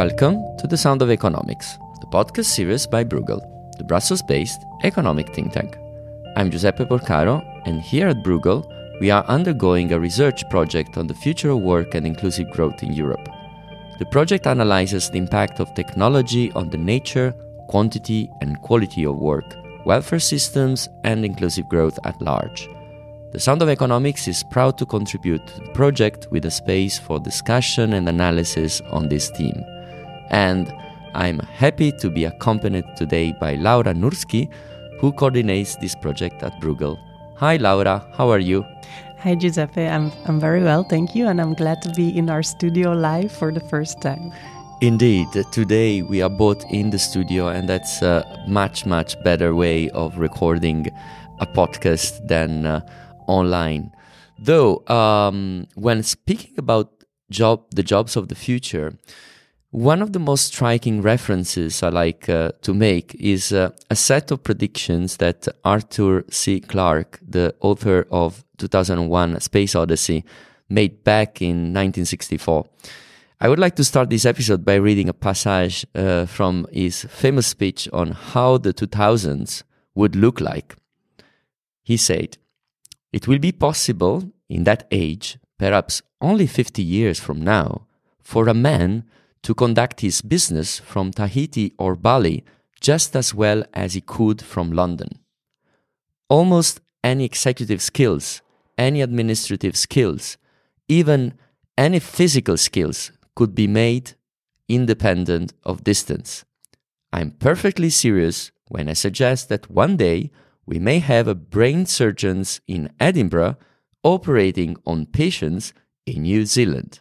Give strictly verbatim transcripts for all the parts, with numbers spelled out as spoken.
Welcome to The Sound of Economics, the podcast series by Bruegel, the Brussels-based economic think tank. I'm Giuseppe Porcaro, and here at Bruegel, we are undergoing a research project on the future of work and inclusive growth in Europe. The project analyzes the impact of technology on the nature, quantity, and quality of work, welfare systems, and inclusive growth at large. The Sound of Economics is proud to contribute to the project with a space for discussion and analysis on this theme. And I'm happy to be accompanied today by Laura Nursky, who coordinates this project at Bruegel. Hi Laura, how are you? Hi Giuseppe, I'm I'm very well, thank you, and I'm glad to be in our studio live for the first time. Indeed, today we are both in the studio, and that's a much, much better way of recording a podcast than uh, online. Though, um, when speaking about job, the jobs of the future, one of the most striking references I like uh, to make is uh, a set of predictions that Arthur C. Clarke, the author of two thousand one Space Odyssey, made back in nineteen sixty-four. I would like to start this episode by reading a passage uh, from his famous speech on how the two thousands would look like. He said, "It will be possible in that age, perhaps only fifty years from now, for a man to conduct his business from Tahiti or Bali just as well as he could from London. Almost any executive skills, any administrative skills, even any physical skills could be made independent of distance. I'm perfectly serious when I suggest that one day we may have a brain surgeons in Edinburgh operating on patients in New Zealand."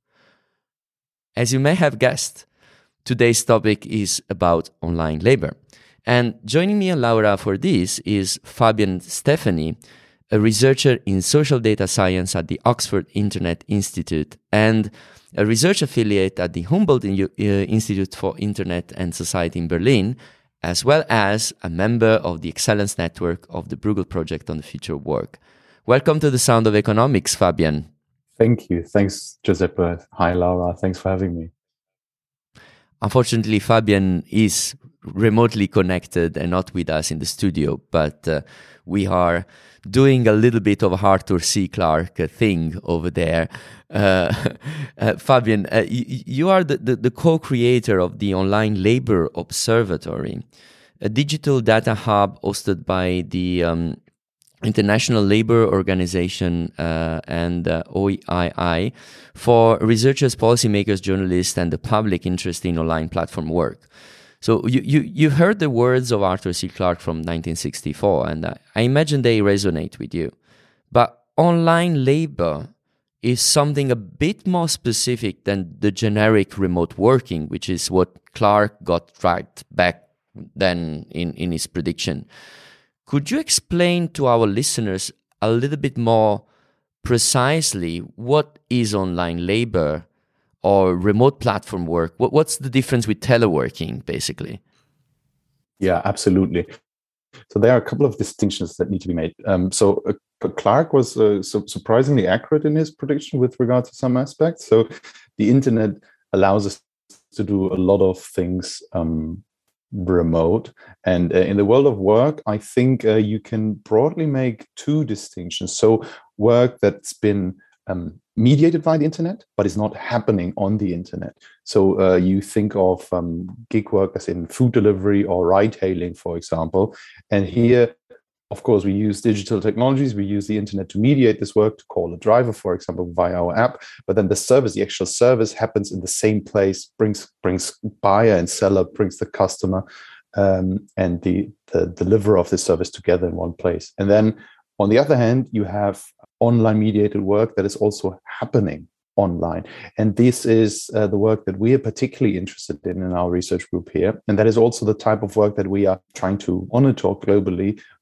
As you may have guessed, today's topic is about online labor. And joining me and Laura for this is Fabian Stefani, a researcher in social data science at the Oxford Internet Institute and a research affiliate at the Humboldt Institute for Internet and Society in Berlin, as well as a member of the Excellence Network of the Bruegel Project on the Future of Work. Welcome to the Sound of Economics, Fabian. Thank you. Thanks, Giuseppe. Hi, Laura. Thanks for having me. Unfortunately, Fabian is remotely connected and not with us in the studio, but uh, we are doing a little bit of Arthur C. Clarke thing over there. Uh, uh, Fabian, uh, you, you are the, the, the co-creator of the Online Labor Observatory, a digital data hub hosted by the um, International Labour Organization uh, and uh, O E I I for researchers, policymakers, journalists, and the public interest in online platform work. So you, you, you've heard the words of Arthur C. Clarke from nineteen sixty-four, and I, I imagine they resonate with you. But online labor is something a bit more specific than the generic remote working, which is what Clarke got right back then in, in his prediction. Could you explain to our listeners a little bit more precisely what is online labor or remote platform work? What, what's the difference with teleworking, basically? Yeah, absolutely. So there are a couple of distinctions that need to be made. Um, so uh, Clarke was uh, su- surprisingly accurate in his prediction with regard to some aspects. So the internet allows us to do a lot of things um, remote. And uh, in the world of work, I think uh, you can broadly make two distinctions. So work that's been um, mediated by the internet, but is not happening on the internet. So uh, you think of um, gig workers in food delivery or ride hailing, for example. And here, of course, we use digital technologies. We use the internet to mediate this work, to call a driver, for example, via our app. But then the service, the actual service happens in the same place, brings brings buyer and seller, brings the customer um, and the, the deliverer of this service together in one place. And then on the other hand, you have online mediated work that is also happening online. And this is uh, the work that we are particularly interested in in our research group here. And that is also the type of work that we are trying to monitor globally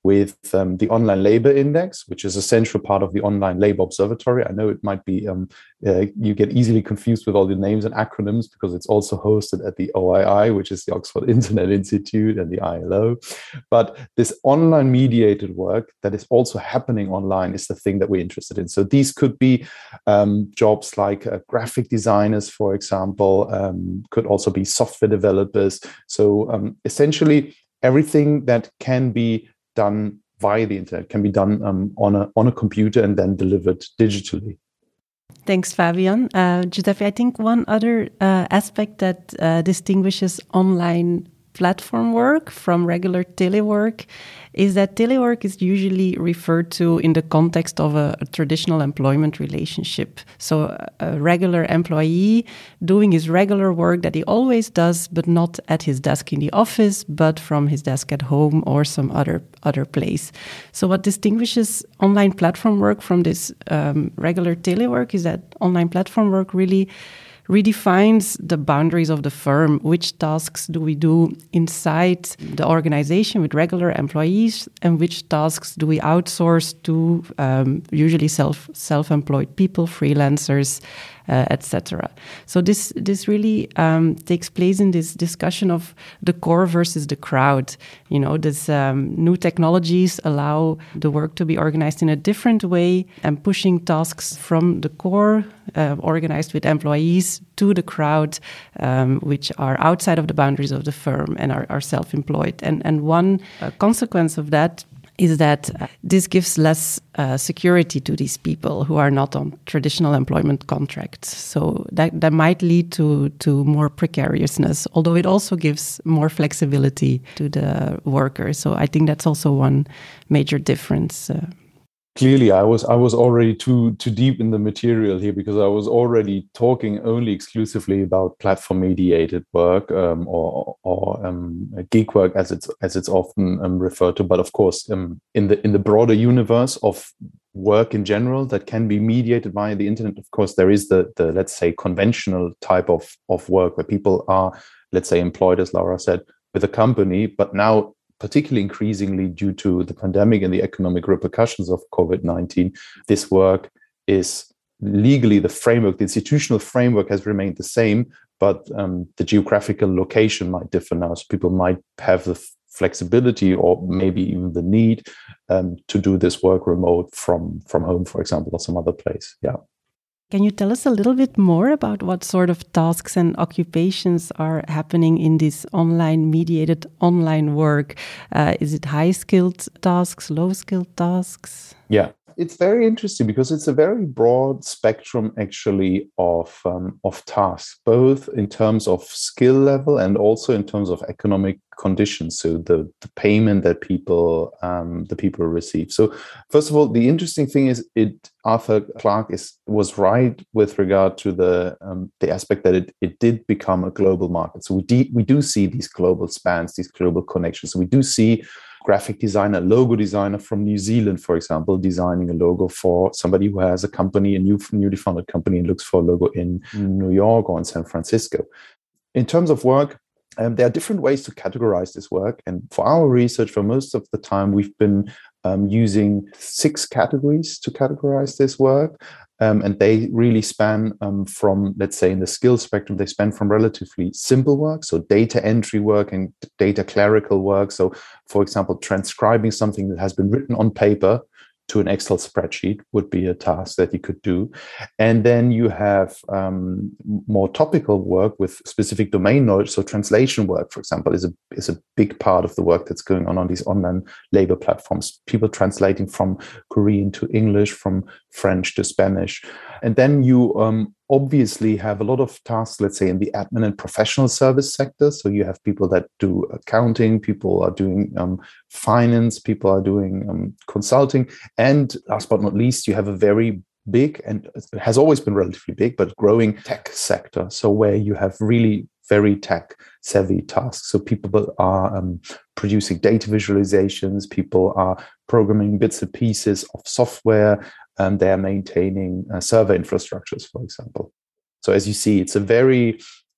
with um, the Online Labor Index, which is a central part of the Online Labor Observatory. I know it might be, um, uh, you get easily confused with all the names and acronyms because it's also hosted at the O I I, which is the Oxford Internet Institute, and the I L O. But this online mediated work that is also happening online is the thing that we're interested in. So these could be um, jobs like uh, graphic designers, for example, um, could also be software developers. So um, essentially everything that can be done via the internet can be done um, on a on a computer and then delivered digitally. Thanks, Fabian. Uh, Giuseppe, I think one other uh, aspect that uh, distinguishes online platform work from regular telework is that telework is usually referred to in the context of a, a traditional employment relationship. So a, a regular employee doing his regular work that he always does, but not at his desk in the office, but from his desk at home or some other other place. So what distinguishes online platform work from this um, regular telework is that online platform work really redefines the boundaries of the firm. Which tasks do we do inside the organization with regular employees, and which tasks do we outsource to um, usually self self-employed people, freelancers, uh, et cetera. So this this really um, takes place in this discussion of the core versus the crowd. You know, this um, new technologies allow the work to be organized in a different way and pushing tasks from the core, uh, organized with employees, to the crowd, um, which are outside of the boundaries of the firm and are, are self-employed. And and one uh, consequence of that is that uh, this gives less uh, security to these people who are not on traditional employment contracts. So that, that might lead to, to more precariousness, although it also gives more flexibility to the workers. So I think that's also one major difference. Uh, Clearly, I was I was already too too deep in the material here, because I was already talking only exclusively about platform mediated work um, or or um, gig work, as it's as it's often um, referred to. But of course, um, in the in the broader universe of work in general that can be mediated via the internet, of course, there is the the let's say conventional type of of work where people are, let's say, employed, as Laura said, with a company, but now, particularly increasingly due to the pandemic and the economic repercussions of COVID nineteen, this work is legally the framework, the institutional framework has remained the same, but um, the geographical location might differ now. So people might have the flexibility or maybe even the need um, to do this work remote from, from home, for example, or some other place. Yeah. Can you tell us a little bit more about what sort of tasks and occupations are happening in this online mediated online work? Uh, is it high-skilled tasks, low-skilled tasks? Yeah, it's very interesting because it's a very broad spectrum actually of um, of tasks, both in terms of skill level and also in terms of economic conditions. So the, the payment that people um, the people receive. So first of all, the interesting thing is it Arthur Clarke is was right with regard to the um, the aspect that it it did become a global market. So we de- we do see these global spans, these global connections. So we do see graphic designer, logo designer from New Zealand, for example, designing a logo for somebody who has a company, a new newly founded company, and looks for a logo in New York or in San Francisco. In terms of work, um, there are different ways to categorize this work. And for our research, for most of the time, we've been um, using six categories to categorize this work. Um, and they really span um, from, let's say, in the skill spectrum, they span from relatively simple work, so data entry work and data clerical work. So, for example, transcribing something that has been written on paper to an Excel spreadsheet would be a task that you could do. And then you have um, more topical work with specific domain knowledge. So translation work, for example, is a is a big part of the work that's going on on these online labor platforms. People translating from Korean to English, from French to Spanish. And then you um, obviously have a lot of tasks, let's say, in the admin and professional service sector. So you have people that do accounting, people are doing um, finance, people are doing um, consulting. And last but not least, you have a very big, and it has always been relatively big, but growing tech sector. So where you have really very tech savvy tasks. So people are um, producing data visualizations, people are programming bits and pieces of software, and they are maintaining uh, server infrastructures, for example. So as you see, it's a very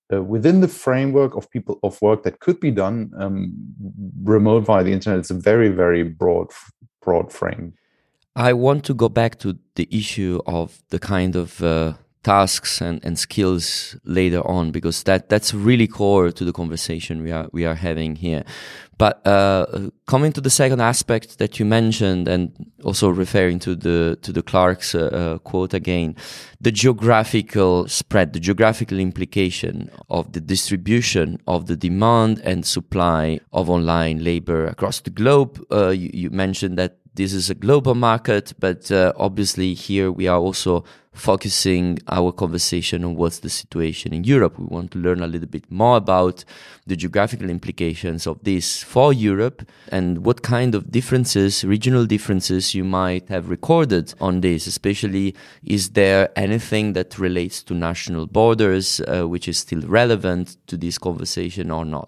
uh, within the framework of people of work that could be done um, remote via the internet. It's a very, very broad, broad frame. I want to go back to the issue of the kind of uh, tasks and, and skills later on, because that, that's really core to the conversation we are we are having here. But uh, coming to the second aspect that you mentioned, and also referring to the to the Clarke's uh, uh, quote again, the geographical spread, the geographical implication of the distribution of the demand and supply of online labor across the globe. Uh, you, you mentioned that this is a global market, but uh, obviously here we are also focusing our conversation on what's the situation in Europe. We want to learn a little bit more about the geographical implications of this for Europe and what kind of differences, regional differences you might have recorded on this. Especially, is there anything that relates to national borders uh, which is still relevant to this conversation or not?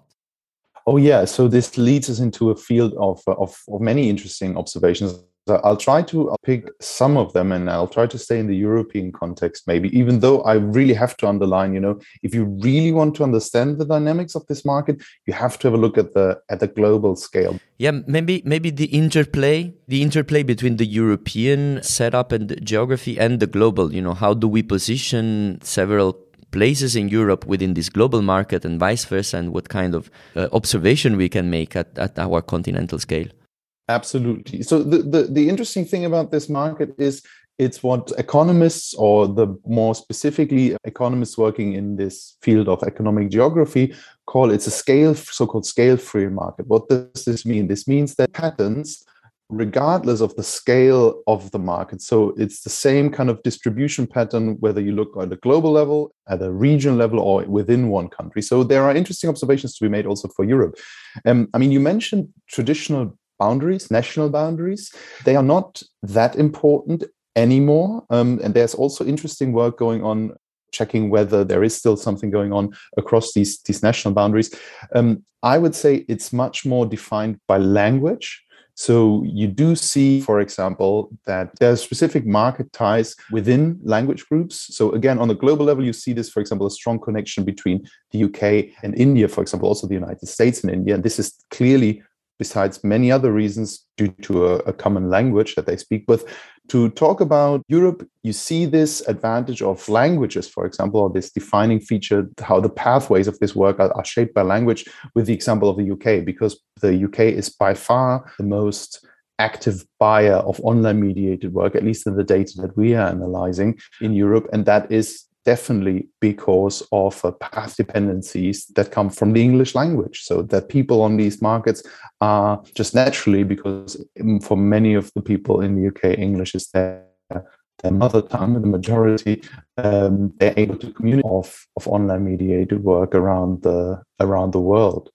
Oh yeah, so this leads us into a field of, of, of many interesting observations. I'll try to pick some of them, and I'll try to stay in the European context maybe, even though I really have to underline, you know, if you really want to understand the dynamics of this market, you have to have a look at the at the global scale. Yeah, maybe maybe the interplay, the interplay between the European setup and the geography and the global, you know, how do we position several places in Europe within this global market and vice versa, and what kind of uh, observation we can make at, at our continental scale. Absolutely. So the, the, the interesting thing about this market is it's what economists, or the more specifically economists working in this field of economic geography, call it's a scale, so-called scale-free market. What does this mean? This means that patterns, regardless of the scale of the market. So it's the same kind of distribution pattern, whether you look at a global level, at a regional level, or within one country. So there are interesting observations to be made also for Europe. Um, I mean, you mentioned traditional boundaries, national boundaries. They are not that important anymore. Um, and there's also interesting work going on checking whether there is still something going on across these, these national boundaries. Um, I would say it's much more defined by language. So you do see, for example, that there are specific market ties within language groups. So again, on the global level, you see this, for example, a strong connection between the U K and India, for example, also the United States and India. And this is clearly, besides many other reasons, due to a, a common language that they speak with. To talk about Europe, you see this advantage of languages, for example, or this defining feature, how the pathways of this work are, are shaped by language, with the example of the U K, because the U K is by far the most active buyer of online mediated work, at least in the data that we are analyzing in Europe. And that is definitely because of uh, path dependencies that come from the English language. So that people on these markets are just naturally, because for many of the people in the U K, English is their, their mother tongue, the majority, um, they're able to communicate of, of online mediated work around the around the world.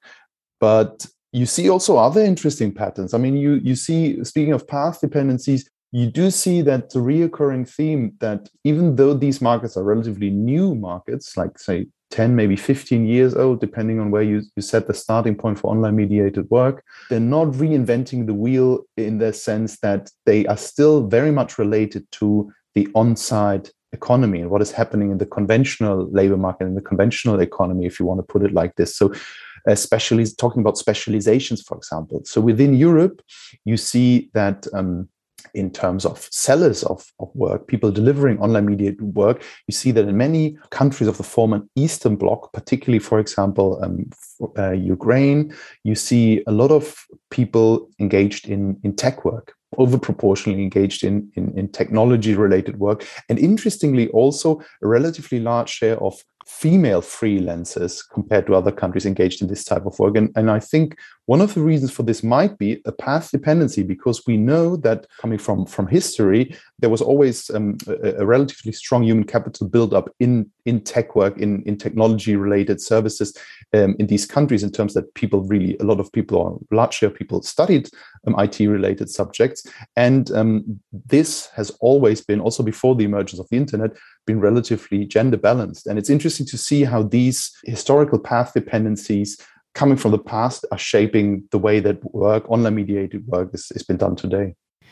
But you see also other interesting patterns. I mean, you you see, speaking of path dependencies, you do see that the reoccurring theme that even though these markets are relatively new markets, like say ten, maybe fifteen years old, depending on where you, you set the starting point for online mediated work, they're not reinventing the wheel in the sense that they are still very much related to the on-site economy and what is happening in the conventional labor market, in the conventional economy, if you want to put it like this. So especially talking about specializations, for example. So within Europe, you see that um, in terms of sellers of, of work, people delivering online mediated work, you see that in many countries of the former Eastern Bloc, particularly, for example, um, uh, Ukraine, you see a lot of people engaged in, in tech work, over proportionally engaged in, in, in technology-related work. And interestingly, also a relatively large share of female freelancers compared to other countries engaged in this type of work. And, and I think one of the reasons for this might be a path dependency, because we know that coming from, from history, there was always um, a, a relatively strong human capital build-up in, in tech work, in, in technology-related services um, in these countries, in terms that people really, a lot of people, or a large share of people studied um, I T-related subjects. And um, this has always been, also before the emergence of the internet, been relatively gender balanced. And it's interesting to see how these historical path dependencies coming from the past are shaping the way that work, online mediated work, is, is been done today.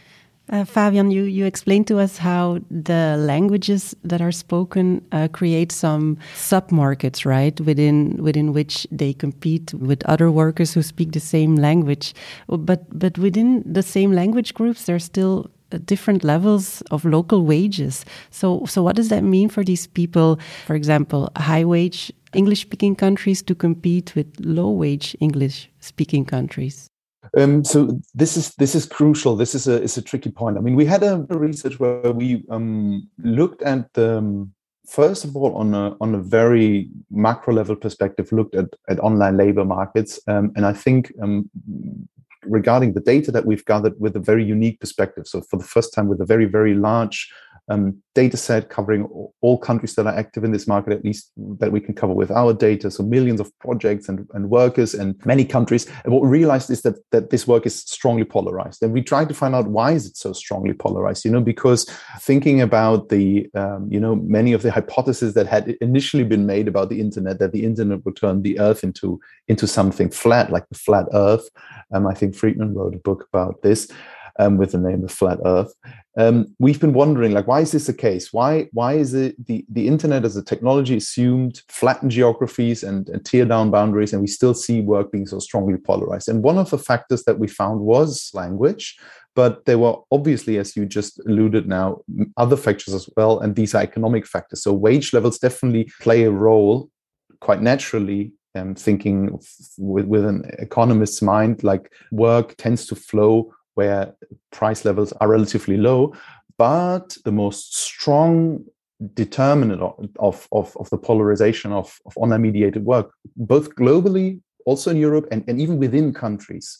Uh, Fabian, you, you explained to us how the languages that are spoken uh, create some sub-markets, right, within within which they compete with other workers who speak the same language. But but within the same language groups, there's still uh, different levels of local wages. So so what does that mean for these people? For example, high-wage English-speaking countries to compete with low-wage English-speaking countries. Um, so this is this is crucial. This is a is a tricky point. I mean, we had a research where we um, looked at the, um, first of all on a on a very macro level perspective, looked at at online labor markets, um, and I think um, regarding the data that we've gathered with a very unique perspective. So for the first time, with a very very large Um, data set covering all countries that are active in this market, at least that we can cover with our data. So millions of projects and, and workers in many countries. And what we realized is that, that this work is strongly polarized. And we tried to find out why is it so strongly polarized, you know, because thinking about the, um, you know, many of the hypotheses that had initially been made about the internet, that the internet would turn the earth into, into something flat, like the flat earth. Um, I think Friedman wrote a book about this. Um, with the name of Flat Earth. Um, we've been wondering, like, why is this the case? Why why is it the, the internet as a technology assumed flatten geographies and, and tear down boundaries, and we still see work being so strongly polarized? And one of the factors that we found was language, but there were obviously, as you just alluded now, other factors as well, and these are economic factors. So wage levels definitely play a role quite naturally. Um, thinking with, with an economist's mind, like work tends to flow where price levels are relatively low, but the most strong determinant of, of, of the polarization of, of online mediated work, both globally, also in Europe, and, and even within countries,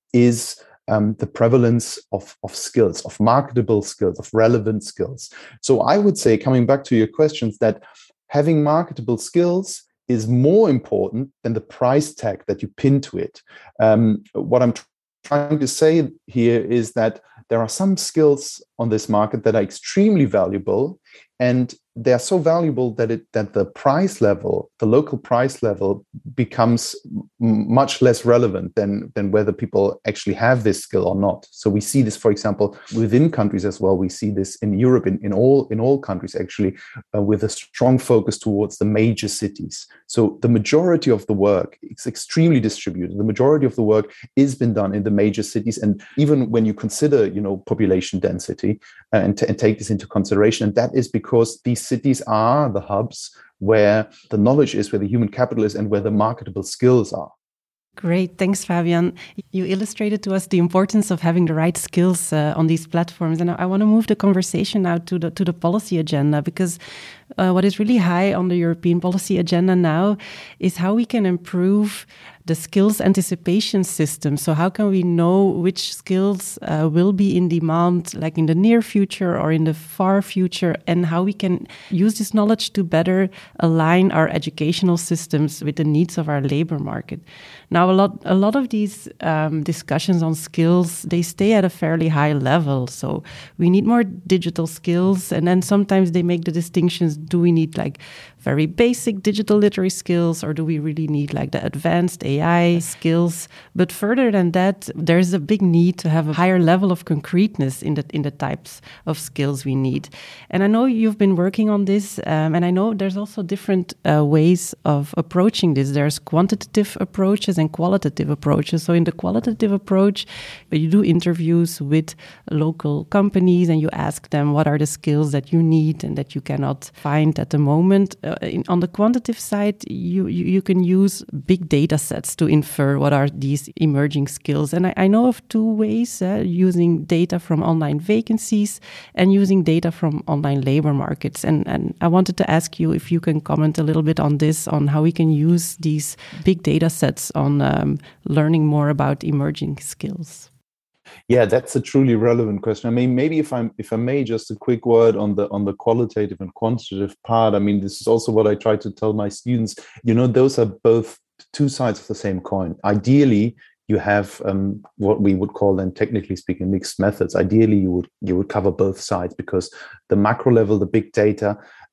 is um, the prevalence of, of skills, of marketable skills, of relevant skills. So I would say, coming back to your questions, that having marketable skills is more important than the price tag that you pin to it. Um, what I'm trying to say here is that there are some skills on this market that are extremely valuable, and they are so valuable that it that the price level, the local price level, becomes m- much less relevant than than whether people actually have this skill or not. So we see this, for example, within countries as well. We see this in Europe, in, in all in all countries actually, uh, with a strong focus towards the major cities. So the majority of the work is extremely distributed. The majority of the work is been done in the major cities, and even when you consider, you know, population density uh, and, t- and take this into consideration, and that is because these cities are the hubs where the knowledge is, where the human capital is, and where the marketable skills are. Great. Thanks, Fabian. You illustrated to us the importance of having the right skills uh, on these platforms. And I, I want to move the conversation now to the to the policy agenda, because uh, what is really high on the European policy agenda now is how we can improve the skills anticipation system. So how can we know which skills uh, will be in demand, like in the near future or in the far future, and how we can use this knowledge to better align our educational systems with the needs of our labor market. Now, a lot, a lot of these um, discussions on skills, they stay at a fairly high level. So we need more digital skills, and then sometimes they make the distinctions: do we need like very basic digital literacy skills, or do we really need like the advanced A I skills? But further than that, there's a big need to have a higher level of concreteness in the in the types of skills we need. And I know you've been working on this, um, and I know there's also different uh, ways of approaching this. There's quantitative approaches and qualitative approaches. So in the qualitative approach, you do interviews with local companies and you ask them what are the skills that you need and that you cannot find at the moment. Uh, in, on the quantitative side, you, you, you can use big data sets to infer what are these emerging skills. And I, I know of two ways, uh, using data from online vacancies and using data from online labor markets. And, and I wanted to ask you if you can comment a little bit on this, on how we can use these big data sets on um, learning more about emerging skills. Yeah, that's a truly relevant question. I mean, maybe if I'm if I may, just a quick word on the on the qualitative and quantitative part. I mean, this is also what I try to tell my students. You know, those are both two sides of the same coin. Ideally, you have um, what we would call, then technically speaking, mixed methods. Ideally, you would you would cover both sides, because the macro level, the big data,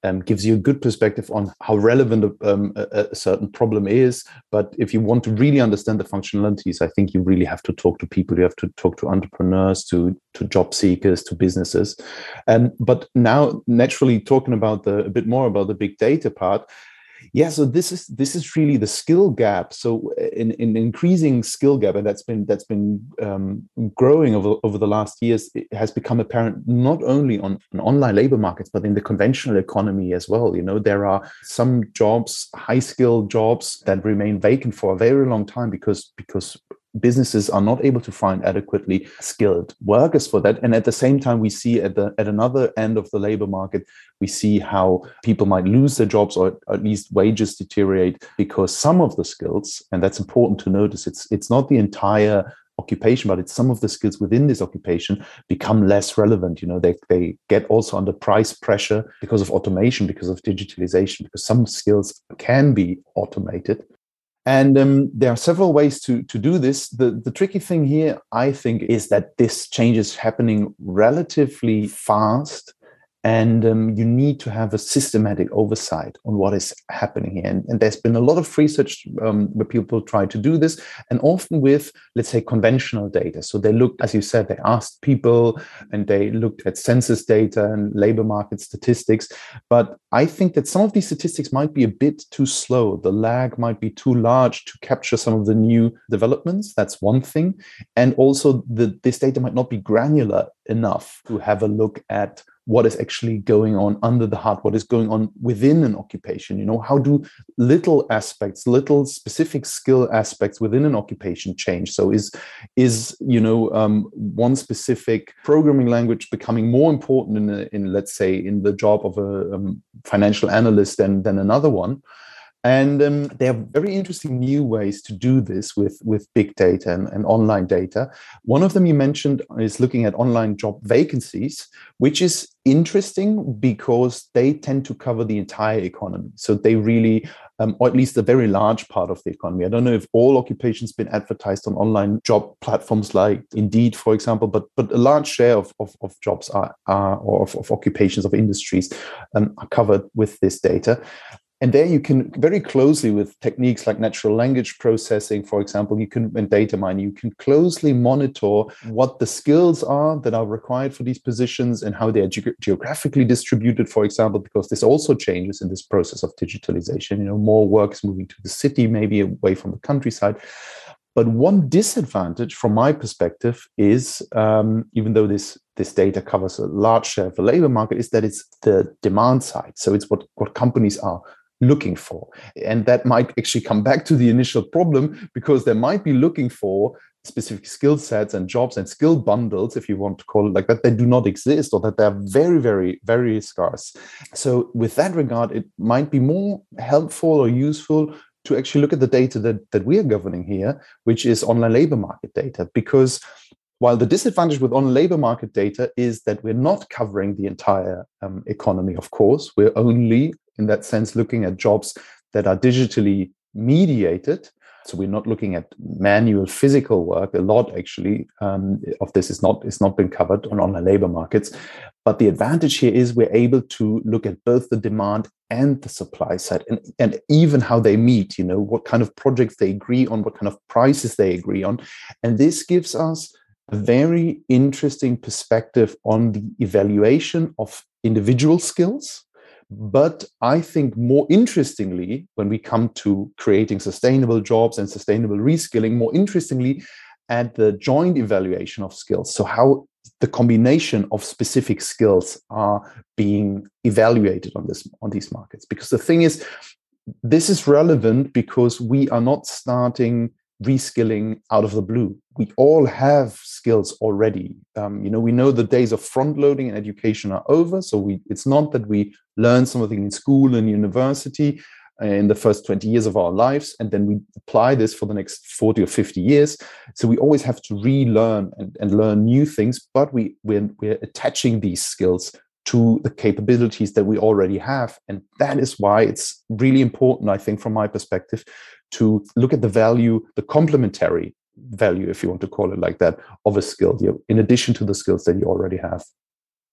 um, gives you a good perspective on how relevant um, a, a certain problem is. But if you want to really understand the functionalities, I think you really have to talk to people. You have to talk to entrepreneurs, to to job seekers, to businesses. Um, but now, naturally, talking about the a bit more about the big data part. Yeah, so this is this is really the skill gap. So in, in increasing skill gap, and that's been that's been um, growing over, over the last years, it has become apparent not only on, on online labor markets, but in the conventional economy as well. You know, there are some jobs, high skilled jobs, that remain vacant for a very long time because because businesses are not able to find adequately skilled workers for that. And at the same time, we see at the at another end of the labor market, we see how people might lose their jobs, or at least wages deteriorate, because some of the skills, and that's important to notice, it's it's not the entire occupation, but it's some of the skills within this occupation become less relevant. You know, they, they get also under price pressure because of automation, because of digitalization, because some skills can be automated. And um, there are several ways to, to do this. The, the tricky thing here, I think, is that this change is happening relatively fast. And um, you need to have a systematic oversight on what is happening here. And, and there's been a lot of research um, where people try to do this, and often with, let's say, conventional data. So they looked, as you said, they asked people and they looked at census data and labor market statistics. But I think that some of these statistics might be a bit too slow. The lag might be too large to capture some of the new developments. That's one thing. And also, the, this data might not be granular enough to have a look at what is actually going on under the hood, what is going on within an occupation. You know, how do little aspects, little specific skill aspects within an occupation change? So is, is you know, um, one specific programming language becoming more important in, a, in, let's say, in the job of a um, financial analyst than, than another one? And um, there are very interesting new ways to do this with, with big data and, and online data. One of them you mentioned is looking at online job vacancies, which is interesting because they tend to cover the entire economy. So they really, um, or at least a very large part of the economy. I don't know if all occupations been advertised on online job platforms like Indeed, for example, but but a large share of, of, of jobs are, are or of, of occupations, of industries um, are covered with this data. And there you can very closely, with techniques like natural language processing, for example, you can, and data mining, you can closely monitor what the skills are that are required for these positions and how they are ge- geographically distributed, for example, because this also changes in this process of digitalization. You know, more work is moving to the city, maybe away from the countryside. But one disadvantage from my perspective is, um, even though this, this data covers a large share of the labor market, is that it's the demand side. So it's what, what companies are looking for. And that might actually come back to the initial problem, because they might be looking for specific skill sets and jobs and skill bundles, if you want to call it like that, that do not exist, or that they're very, very, very scarce. So with that regard, it might be more helpful or useful to actually look at the data that, that we are governing here, which is online labor market data. Because while the disadvantage with online labor market data is that we're not covering the entire um, economy, of course, we're only, in that sense, looking at jobs that are digitally mediated. So we're not looking at manual physical work. A lot, actually, um, of this is not, is not been covered on online labor markets. But the advantage here is we're able to look at both the demand and the supply side, and, and even how they meet, you know, what kind of projects they agree on, what kind of prices they agree on. And this gives us a very interesting perspective on the evaluation of individual skills. But I think more interestingly, when we come to creating sustainable jobs and sustainable reskilling, more interestingly, at the joint evaluation of skills. So how the combination of specific skills are being evaluated on this, on these markets. Because the thing is, this is relevant because we are not starting reskilling out of the blue. We all have skills already. Um, you know, we know the days of front loading and education are over. So we, it's not that we learn something in school and university in the first twenty years of our lives, and then we apply this for the next forty or fifty years. So we always have to relearn and, and learn new things, but we, we're, we're attaching these skills to the capabilities that we already have. And that is why it's really important, I think, from my perspective, to look at the value, the complementary value, if you want to call it like that, of a skill, in addition to the skills that you already have.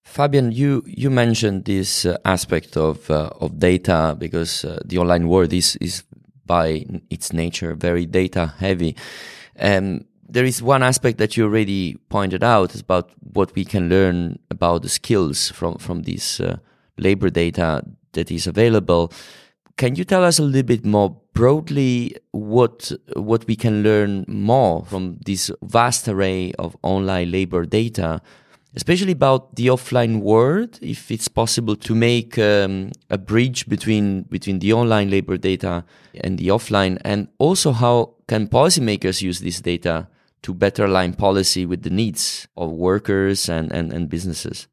Fabian, you, you mentioned this uh, aspect of uh, of data because uh, the online world is is by its nature very data heavy. Um, there is one aspect that you already pointed out is about what we can learn about the skills from from this uh, labor data that is available. Can you tell us a little bit more broadly what what we can learn more from this vast array of online labor data, especially about the offline world, if it's possible to make um, a bridge between between the online labor data and the offline, and also how can policymakers use this data to better align policy with the needs of workers and, and, and businesses?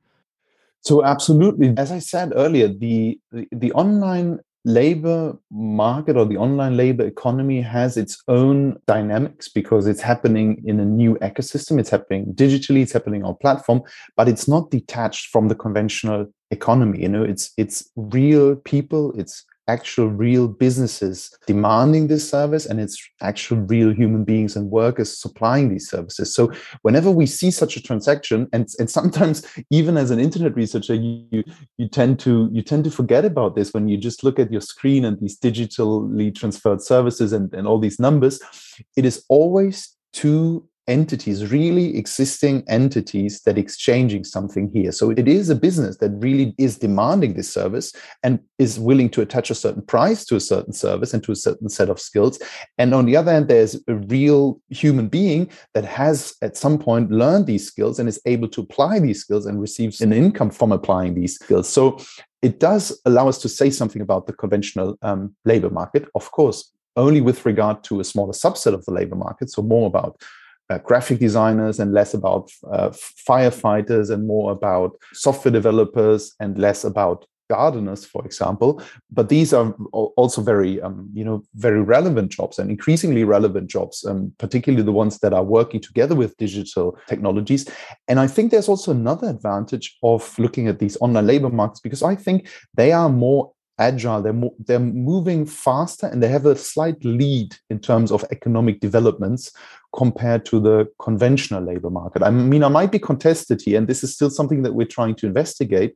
So absolutely. As I said earlier, the, the, the online labor market or the online labor economy has its own dynamics because it's happening in a new ecosystem. It's happening digitally, it's happening on platform, but it's not detached from the conventional economy. You know, it's it's real people, it's actual real businesses demanding this service, and it's actual real human beings and workers supplying these services. So whenever we see such a transaction, and, and sometimes even as an internet researcher, you, you you tend to you tend to forget about this when you just look at your screen and these digitally transferred services and, and all these numbers. It is always two entities, really existing entities that exchanging something here. So it is a business that really is demanding this service and is willing to attach a certain price to a certain service and to a certain set of skills. And on the other hand, there's a real human being that has at some point learned these skills and is able to apply these skills and receives an income from applying these skills. So it does allow us to say something about the conventional um, labor market, of course, only with regard to a smaller subset of the labor market, so more about Uh, graphic designers and less about uh, firefighters and more about software developers and less about gardeners, for example. But these are also very, um, you know, very relevant jobs and increasingly relevant jobs, um, particularly the ones that are working together with digital technologies. And I think there's also another advantage of looking at these online labor markets because I think they are more agile, they're, more, they're moving faster, and they have a slight lead in terms of economic developments compared to the conventional labor market. I mean, I might be contested here, and this is still something that we're trying to investigate.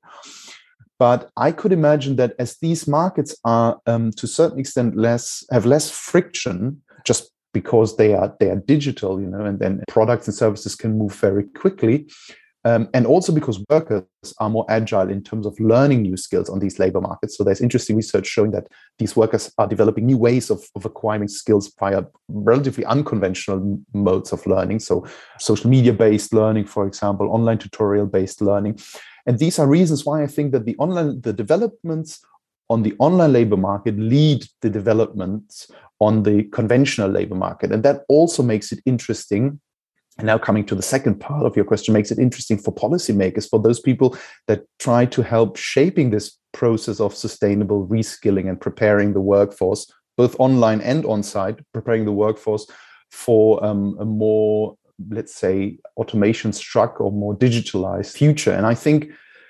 But I could imagine that as these markets are, um, to a certain extent, less have less friction, just because they are they are digital, you know, and then products and services can move very quickly. Um, and also because workers are more agile in terms of learning new skills on these labor markets. So there's interesting research showing that these workers are developing new ways of, of acquiring skills via relatively unconventional modes of learning. So social media-based learning, for example, online tutorial-based learning. And these are reasons why I think that the online, the developments on the online labor market lead the developments on the conventional labor market. And that also makes it interesting. And now coming to the second part of your question, makes it interesting for policymakers, for those people that try to help shaping this process of sustainable reskilling and preparing the workforce, both online and on-site, preparing the workforce for um, a more, let's say, automation-struck or more digitalized future. And I think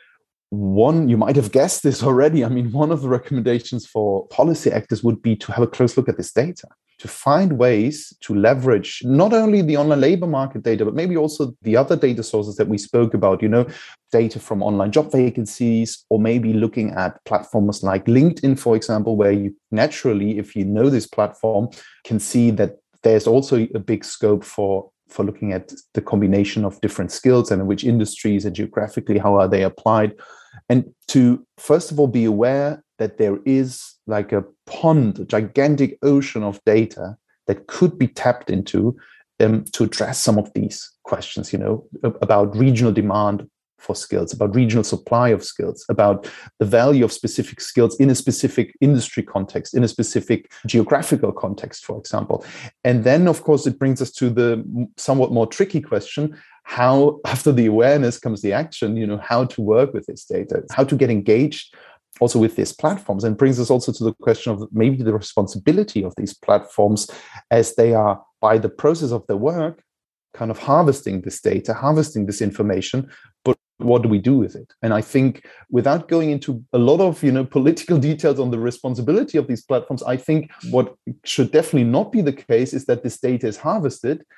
one, you might have guessed this already, I mean, one of the recommendations for policy actors would be to have a close look at this data, to find ways to leverage not only the online labor market data, but maybe also the other data sources that we spoke about, you know, data from online job vacancies, or maybe looking at platforms like LinkedIn, for example, where you naturally, if you know this platform, can see that there's also a big scope for for looking at the combination of different skills and in which industries and geographically, how are they applied. And to, first of all, be aware that there is like a pond, a gigantic ocean of data that could be tapped into um, to address some of these questions, you know, about regional demand for skills, about regional supply of skills, about the value of specific skills in a specific industry context, in a specific geographical context, for example. And then, of course, it brings us to the somewhat more tricky question, how, after the awareness comes the action, you know, how to work with this data, how to get engaged also with these platforms, and brings us also to the question of maybe the responsibility of these platforms as they are, by the process of their work, kind of harvesting this data, harvesting this information, but what do we do with it? And I think, without going into a lot of, you know, political details on the responsibility of these platforms, I think what should definitely not be the case is that this data is harvested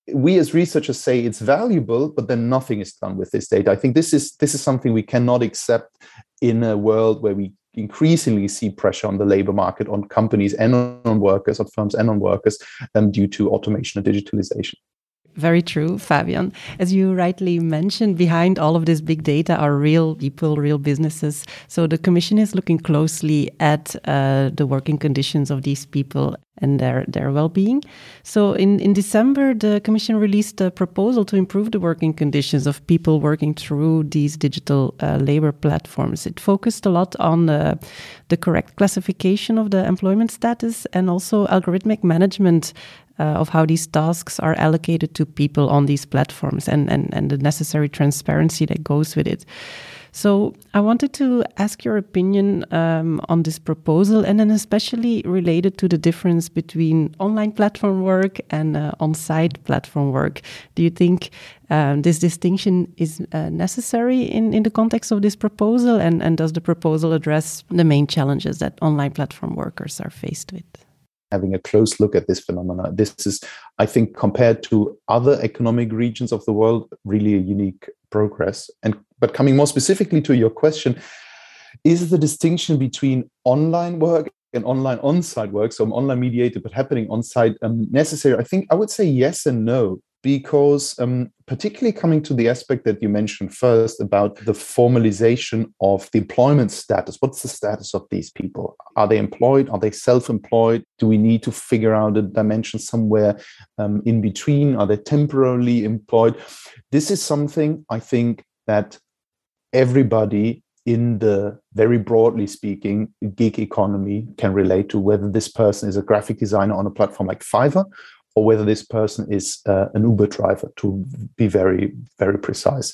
we as researchers say it's valuable, but then nothing is done with this data. I think this is this is something we cannot accept in a world where we increasingly see pressure on the labor market, on companies and on workers, on firms and on workers, um, due to automation and digitalization. Very true, Fabian. As you rightly mentioned, behind all of this big data are real people, real businesses. So the Commission is looking closely at uh, the working conditions of these people and their, their well-being. So in, in December, the Commission released a proposal to improve the working conditions of people working through these digital uh, labor platforms. It focused a lot on uh, the correct classification of the employment status and also algorithmic management Uh, of how these tasks are allocated to people on these platforms and, and, and the necessary transparency that goes with it. So I wanted to ask your opinion um, on this proposal, and then especially related to the difference between online platform work and uh, on-site platform work. Do you think um, this distinction is uh, necessary in, in the context of this proposal? And, and does the proposal address the main challenges that online platform workers are faced with? Having a close look at this phenomena. This is, I think, compared to other economic regions of the world, really a unique progress. And but coming more specifically to your question, is the distinction between online work and online on-site work, so online mediated but happening on-site, um, necessary? I think I would say yes and no, because um, particularly coming to the aspect that you mentioned first about the formalization of the employment status. What's the status of these people? Are they employed? Are they self-employed? Do we need to figure out a dimension somewhere um, in between? Are they temporarily employed? This is something I think that everybody in the, very broadly speaking, gig economy can relate to, whether this person is a graphic designer on a platform like Fiverr, or whether this person is uh, an Uber driver, to be very, very precise.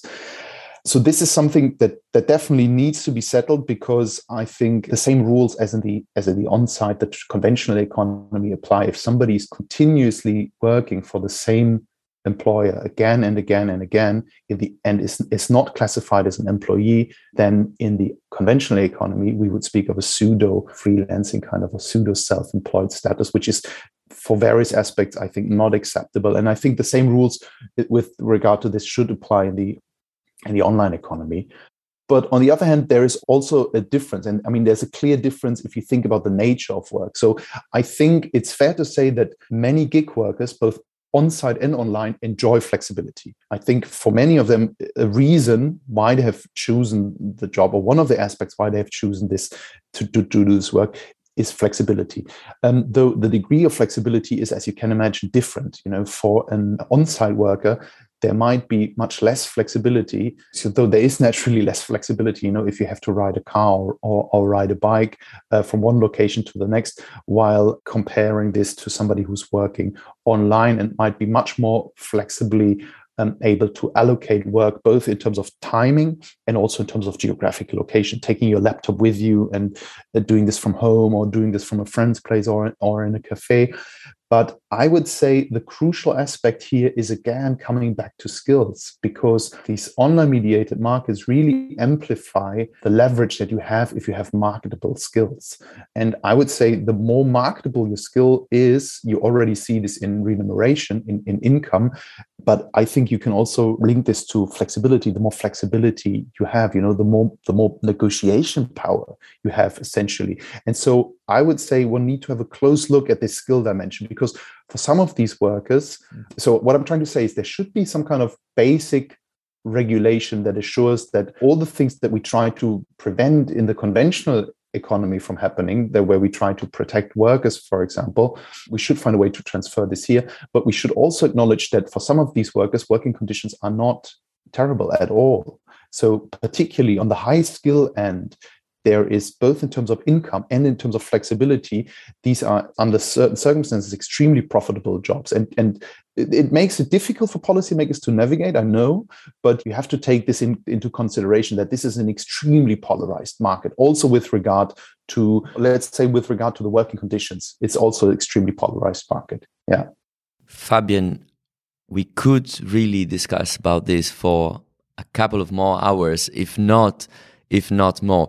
So this is something that, that definitely needs to be settled, because I think the same rules as in the as in the on-site, the conventional economy apply. If somebody is continuously working for the same employer again and again and again, in the and is, is not classified as an employee, then in the conventional economy, we would speak of a pseudo freelancing, kind of a pseudo self-employed status, which is for various aspects, I think, not acceptable. And I think the same rules with regard to this should apply in the in the online economy. But on the other hand, there is also a difference. And I mean, there's a clear difference if you think about the nature of work. So I think it's fair to say that many gig workers, both on-site and online, enjoy flexibility. I think for many of them, a reason why they have chosen the job, or one of the aspects why they have chosen this to, to, to do this work, is flexibility. Um, though the degree of flexibility is, as you can imagine, different. You know, for an on-site worker, there might be much less flexibility. So though there is naturally less flexibility, you know, if you have to ride a car or, or, or ride a bike uh, from one location to the next, while comparing this to somebody who's working online and might be much more flexibly Um, able to allocate work, both in terms of timing and also in terms of geographic location, taking your laptop with you and uh, doing this from home, or doing this from a friend's place, or, or in a cafe. But I would say the crucial aspect here is, again, coming back to skills, because these online mediated markets really amplify the leverage that you have if you have marketable skills. And I would say the more marketable your skill is, you already see this in remuneration, in, in income. But I think you can also link this to flexibility. The more flexibility you have, you know, the more the more negotiation power you have, essentially. And so I would say one need to have a close look at this skill dimension, because for some of these workers, so what I'm trying to say is there should be some kind of basic regulation that assures that all the things that we try to prevent in the conventional economy from happening, that where we try to protect workers, for example, we should find a way to transfer this here. But we should also acknowledge that for some of these workers, working conditions are not terrible at all. So particularly on the high skill end, there is, both in terms of income and in terms of flexibility, these are, under certain circumstances, extremely profitable jobs. And, and it, it makes it difficult for policymakers to navigate, I know, but you have to take this in, into consideration, that this is an extremely polarized market. Also with regard to, let's say, with regard to the working conditions, it's also an extremely polarized market. Yeah. Fabian, we could really discuss about this for a couple of more hours, if not if not more.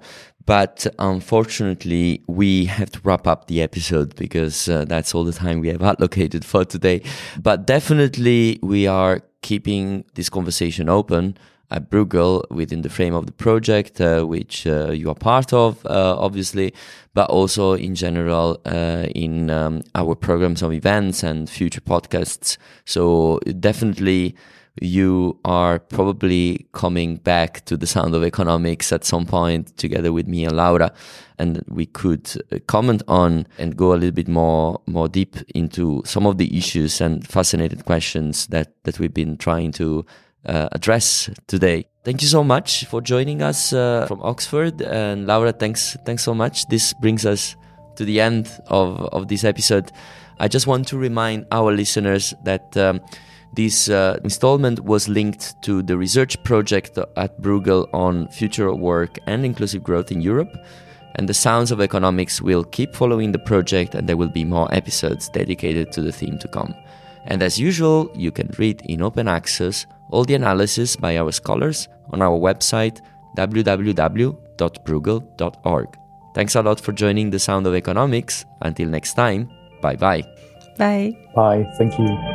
But unfortunately, we have to wrap up the episode because uh, that's all the time we have allocated for today. But definitely, we are keeping this conversation open at Bruegel within the frame of the project, uh, which uh, you are part of, uh, obviously, but also in general uh, in um, our programs of events and future podcasts. So definitely you are probably coming back to the Sound of Economics at some point together with me and Laura, and we could comment on and go a little bit more more deep into some of the issues and fascinating questions that, that we've been trying to uh, address today. Thank you so much for joining us uh, from Oxford, and Laura, thanks thanks so much. This brings us to the end of, of this episode. I just want to remind our listeners that um, this uh, installment was linked to the research project at Bruegel on future work and inclusive growth in Europe. And the Sounds of Economics will keep following the project, and there will be more episodes dedicated to the theme to come. And as usual, you can read in open access all the analysis by our scholars on our website w w w dot bruegel dot org. Thanks a lot for joining the Sound of Economics. Until next time, bye-bye. Bye. Bye. Thank you.